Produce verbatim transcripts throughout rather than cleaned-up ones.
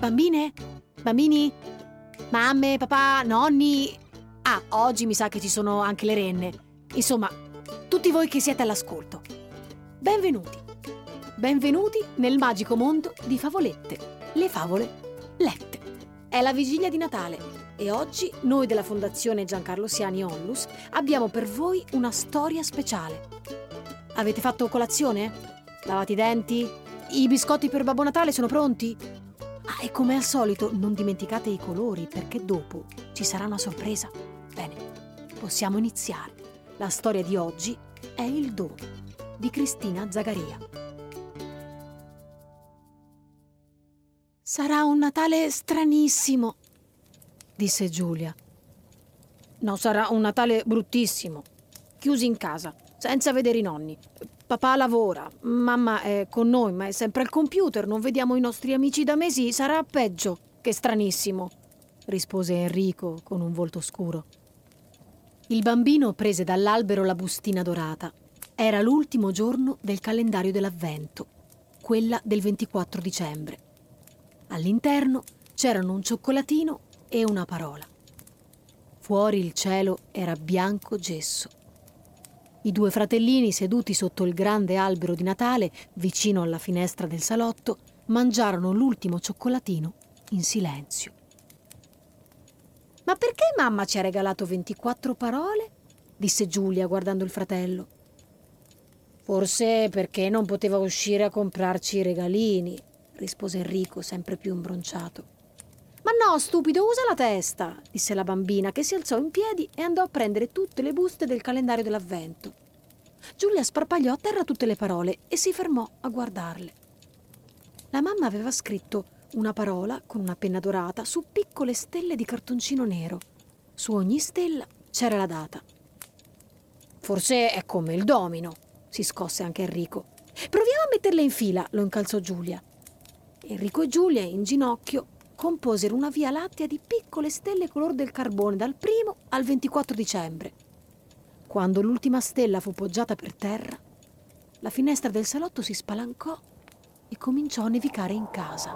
Bambine? Bambini? Mamme, papà, nonni? Ah, oggi mi sa che ci sono anche le renne. Insomma, tutti voi che siete all'ascolto. Benvenuti. Benvenuti nel magico mondo di favolette. Le favole lette. È la vigilia di Natale e oggi noi della Fondazione Giancarlo Siani Onlus abbiamo per voi una storia speciale. Avete fatto colazione? Lavate i denti? I biscotti per Babbo Natale sono pronti? Ah, e come al solito non dimenticate i colori perché dopo ci sarà una sorpresa. Bene, possiamo iniziare. La storia di oggi è Il dono di Cristina Zagaria. Sarà un Natale stranissimo, disse Giulia. No, sarà un Natale bruttissimo. Chiusi in casa, senza vedere i nonni. Papà lavora, mamma è con noi, ma è sempre al computer, non vediamo i nostri amici da mesi, sarà peggio che stranissimo, rispose Enrico con un volto scuro. Il bambino prese dall'albero la bustina dorata. Era l'ultimo giorno del calendario dell'Avvento, quella del ventiquattro dicembre. All'interno c'erano un cioccolatino e una parola. Fuori il cielo era bianco gesso. I due fratellini, seduti sotto il grande albero di Natale, vicino alla finestra del salotto, mangiarono l'ultimo cioccolatino in silenzio. «Ma perché mamma ci ha regalato ventiquattro parole?» disse Giulia guardando il fratello. «Forse perché non poteva uscire a comprarci i regalini», rispose Enrico, sempre più imbronciato. «Ma no, stupido, usa la testa», disse la bambina, che si alzò in piedi e andò a prendere tutte le buste del calendario dell'Avvento. Giulia sparpagliò a terra tutte le parole e si fermò a guardarle. La mamma aveva scritto una parola con una penna dorata su piccole stelle di cartoncino nero. Su ogni stella c'era la data. «Forse è come il domino», si scosse anche Enrico. «Proviamo a metterle in fila», lo incalzò Giulia. Enrico e Giulia, in ginocchio, composero una via lattea di piccole stelle color del carbone dal primo al ventiquattro dicembre. Quando l'ultima stella fu poggiata per terra, la finestra del salotto si spalancò e cominciò a nevicare in casa.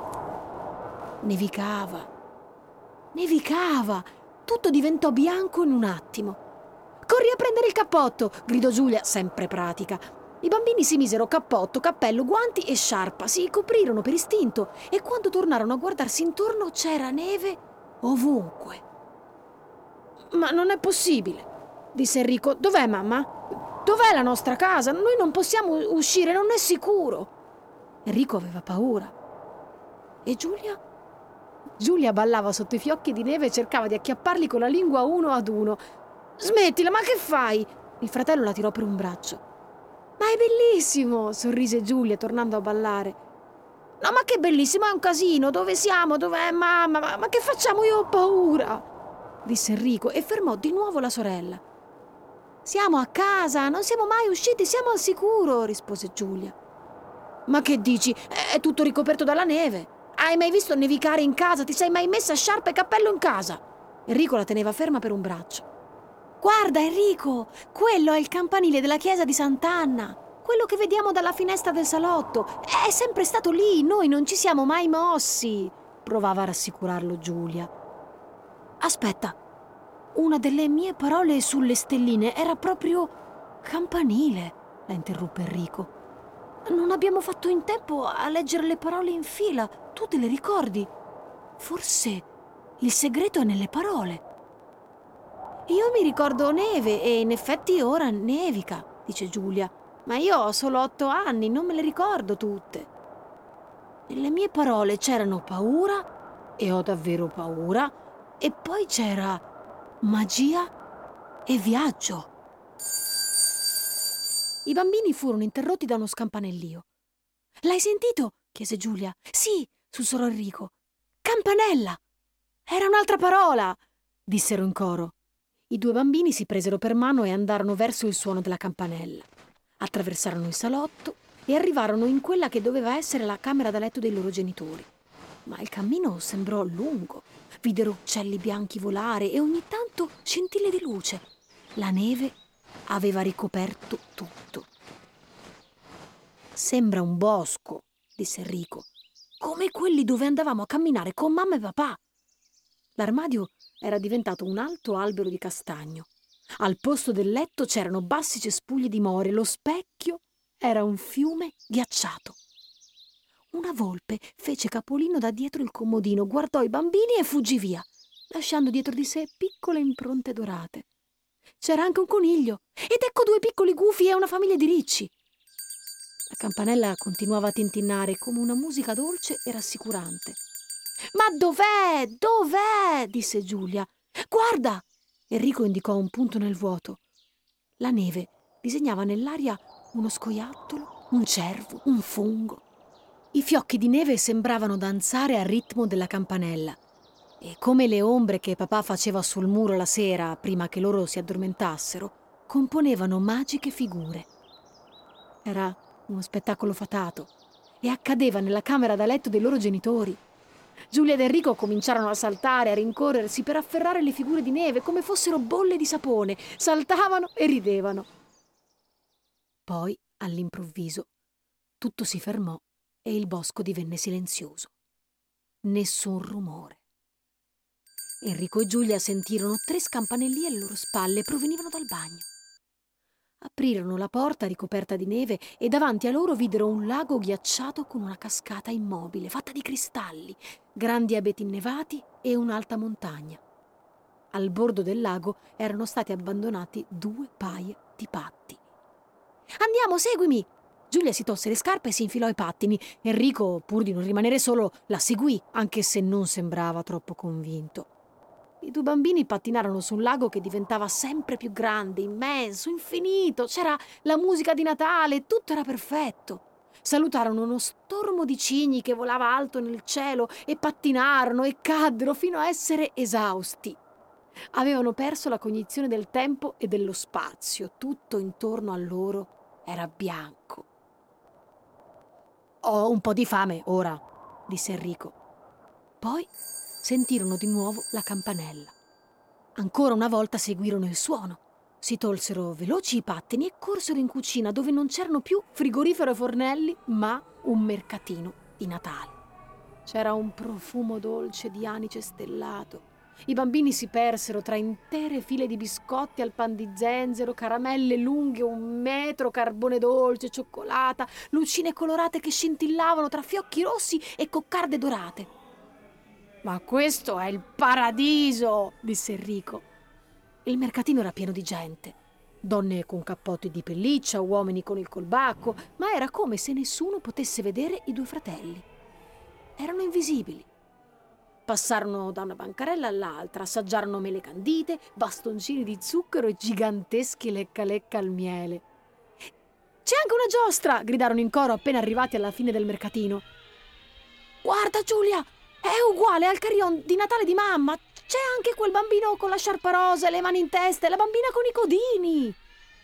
Nevicava, nevicava, tutto diventò bianco in un attimo. «Corri a prendere il cappotto!» gridò Giulia, sempre pratica. I bambini si misero cappotto, cappello, guanti e sciarpa, si coprirono per istinto e quando tornarono a guardarsi intorno c'era neve ovunque. «Ma non è possibile», disse Enrico. «Dov'è mamma? Dov'è la nostra casa? Noi non possiamo uscire, non è sicuro». Enrico aveva paura. E Giulia? Giulia ballava sotto i fiocchi di neve e cercava di acchiapparli con la lingua uno ad uno. «Smettila, ma che fai?» Il fratello la tirò per un braccio. «Ma è bellissimo!» sorrise Giulia tornando a ballare. «No, ma che bellissimo, è un casino! Dove siamo? Dov'è mamma? Ma, ma che facciamo? Io ho paura!» disse Enrico e fermò di nuovo la sorella. «Siamo a casa, non siamo mai usciti, siamo al sicuro!» rispose Giulia. «Ma che dici? È tutto ricoperto dalla neve! Hai mai visto nevicare in casa? Ti sei mai messa sciarpa e cappello in casa?» Enrico la teneva ferma per un braccio. «Guarda Enrico, quello è il campanile della chiesa di Sant'Anna, quello che vediamo dalla finestra del salotto. È sempre stato lì, noi non ci siamo mai mossi», provava a rassicurarlo Giulia. «Aspetta, una delle mie parole sulle stelline era proprio campanile», la interruppe Enrico. «Non abbiamo fatto in tempo a leggere le parole in fila, tu te le ricordi? Forse il segreto è nelle parole». «Io mi ricordo neve e in effetti ora nevica», dice Giulia. «Ma io ho solo otto anni, non me le ricordo tutte». «Nelle mie parole c'erano paura, e ho davvero paura, e poi c'era magia e viaggio». I bambini furono interrotti da uno scampanellio. «L'hai sentito?» chiese Giulia. «Sì», sussurrò Enrico. «Campanella!» «Era un'altra parola!» dissero in coro. I due bambini si presero per mano e andarono verso il suono della campanella. Attraversarono il salotto e arrivarono in quella che doveva essere la camera da letto dei loro genitori. Ma il cammino sembrò lungo. Videro uccelli bianchi volare e ogni tanto scintille di luce. La neve aveva ricoperto tutto. «Sembra un bosco», disse Enrico. come quelli dove andavamo a camminare con mamma e papà. L'armadio era diventato un alto albero di castagno. Al posto del letto c'erano bassi cespugli di more, lo specchio era un fiume ghiacciato. Una volpe fece capolino da dietro il comodino, guardò i bambini e fuggì via, lasciando dietro di sé piccole impronte dorate. C'era anche un coniglio, ed ecco due piccoli gufi e una famiglia di ricci. La campanella continuava a tintinnare come una musica dolce e rassicurante. «Ma dov'è? Dov'è?» disse Giulia. «Guarda!» Enrico indicò un punto nel vuoto. La neve disegnava nell'aria uno scoiattolo, un cervo, un fungo. I fiocchi di neve sembravano danzare al ritmo della campanella e, come le ombre che papà faceva sul muro la sera prima che loro si addormentassero, componevano magiche figure. Era uno spettacolo fatato e accadeva nella camera da letto dei loro genitori. Giulia ed Enrico cominciarono a saltare, a rincorrersi per afferrare le figure di neve come fossero bolle di sapone. Saltavano e ridevano. Poi, all'improvviso, tutto si fermò e il bosco divenne silenzioso. Nessun rumore. Enrico e Giulia sentirono tre scampanelli alle loro spalle e provenivano dal bagno. Aprirono la porta ricoperta di neve e davanti a loro videro un lago ghiacciato con una cascata immobile, fatta di cristalli, grandi abeti innevati e un'alta montagna. Al bordo del lago erano stati abbandonati due paia di pattini. «Andiamo, seguimi!» Giulia si tolse le scarpe e si infilò i pattini. Enrico, pur di non rimanere solo, la seguì, anche se non sembrava troppo convinto. I due bambini pattinarono su un lago che diventava sempre più grande, immenso, infinito. C'era la musica di Natale, tutto era perfetto. Salutarono uno stormo di cigni che volava alto nel cielo e pattinarono e caddero fino a essere esausti. Avevano perso la cognizione del tempo e dello spazio. Tutto intorno a loro era bianco. «Ho un po' di fame ora», disse Enrico. Poi sentirono di nuovo la campanella. Ancora una volta seguirono il suono. Si tolsero veloci i pattini e corsero in cucina, dove non c'erano più frigorifero e fornelli, ma un mercatino di Natale. C'era un profumo dolce di anice stellato. I bambini si persero tra intere file di biscotti al pan di zenzero, caramelle lunghe un metro, carbone dolce, cioccolata, lucine colorate che scintillavano tra fiocchi rossi e coccarde dorate. «Ma questo è il paradiso!» disse Enrico. Il mercatino era pieno di gente. Donne con cappotti di pelliccia, uomini con il colbacco, ma era come se nessuno potesse vedere i due fratelli. Erano invisibili. Passarono da una bancarella all'altra, assaggiarono mele candite, bastoncini di zucchero e giganteschi lecca-lecca al miele. «C'è anche una giostra!» gridarono in coro appena arrivati alla fine del mercatino. «Guarda, Giulia! È uguale al carillon di Natale di mamma! C'è anche quel bambino con la sciarpa rosa e le mani in testa e la bambina con i codini!»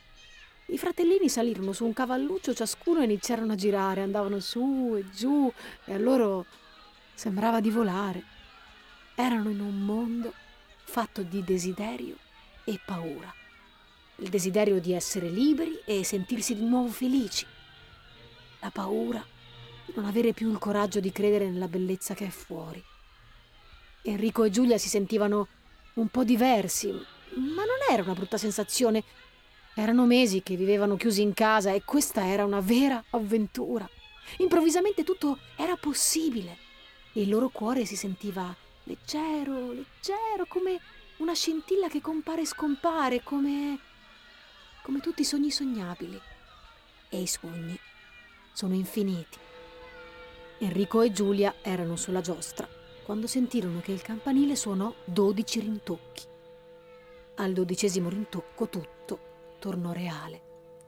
I fratellini salirono su un cavalluccio ciascuno e iniziarono a girare, andavano su e giù e a loro sembrava di volare. Erano in un mondo fatto di desiderio e paura. Il desiderio di essere liberi e sentirsi di nuovo felici. La paura di non avere più il coraggio di credere nella bellezza che è fuori. Enrico e Giulia si sentivano un po' diversi, ma non era una brutta sensazione. Erano mesi che vivevano chiusi in casa e questa era una vera avventura. Improvvisamente tutto era possibile e il loro cuore si sentiva leggero, leggero, come una scintilla che compare e scompare, come, come tutti i sogni sognabili. E i sogni sono infiniti. Enrico e Giulia erano sulla giostra quando sentirono che il campanile suonò dodici rintocchi. Al dodicesimo rintocco tutto tornò reale.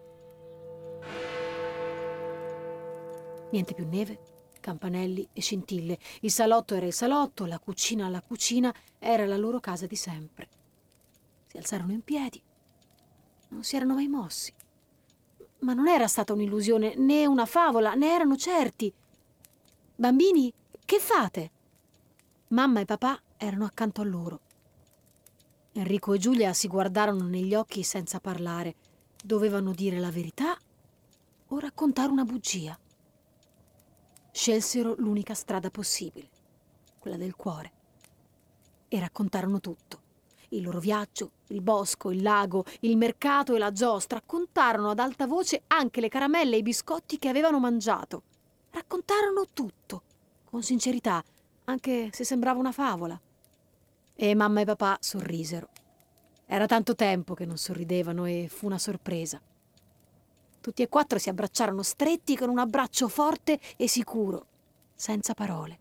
Niente più neve, campanelli e scintille. Il salotto era il salotto, la cucina la cucina, era la loro casa di sempre. Si alzarono in piedi, non si erano mai mossi. Ma non era stata un'illusione, né una favola, ne erano certi. «Bambini, che fate?» Mamma e papà erano accanto a loro. Enrico e Giulia si guardarono negli occhi senza parlare. Dovevano dire la verità o raccontare una bugia. scelsero l'unica strada possibile, quella del cuore, e raccontarono tutto. Il loro viaggio, il bosco, il lago, il mercato e la giostra. Raccontarono ad alta voce anche le caramelle e i biscotti che avevano mangiato. Raccontarono tutto, con sincerità, anche se sembrava una favola. E mamma e papà sorrisero. Era tanto tempo che non sorridevano e fu una sorpresa. Tutti e quattro si abbracciarono stretti con un abbraccio forte e sicuro, senza parole.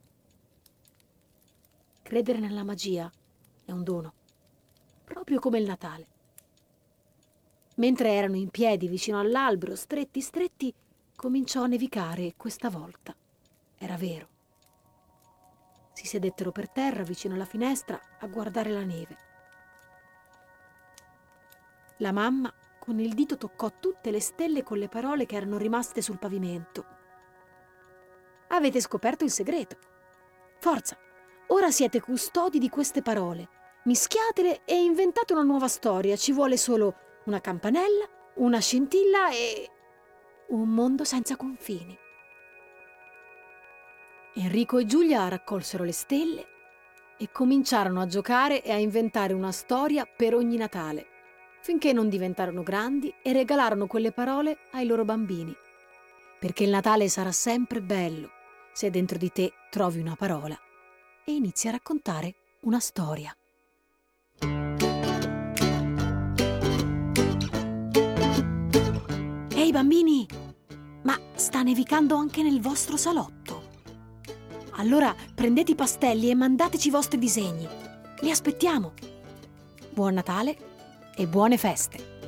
Credere nella magia è un dono, proprio come il Natale. Mentre erano in piedi vicino all'albero, stretti stretti, cominciò a nevicare e questa volta era vero. Si sedettero per terra vicino alla finestra a guardare la neve. La mamma con il dito toccò tutte le stelle con le parole che erano rimaste sul pavimento. Avete scoperto il segreto. Forza, ora siete custodi di queste parole. Mischiatele e inventate una nuova storia. Ci vuole solo una campanella, una scintilla e un mondo senza confini. Enrico e Giulia raccolsero le stelle e cominciarono a giocare e a inventare una storia per ogni Natale, finché non diventarono grandi e regalarono quelle parole ai loro bambini. Perché il Natale sarà sempre bello se dentro di te trovi una parola e inizi a raccontare una storia. Ehi bambini, ma sta nevicando anche nel vostro salotto? Allora prendete i pastelli e mandateci i vostri disegni. Li aspettiamo. Buon Natale e buone feste!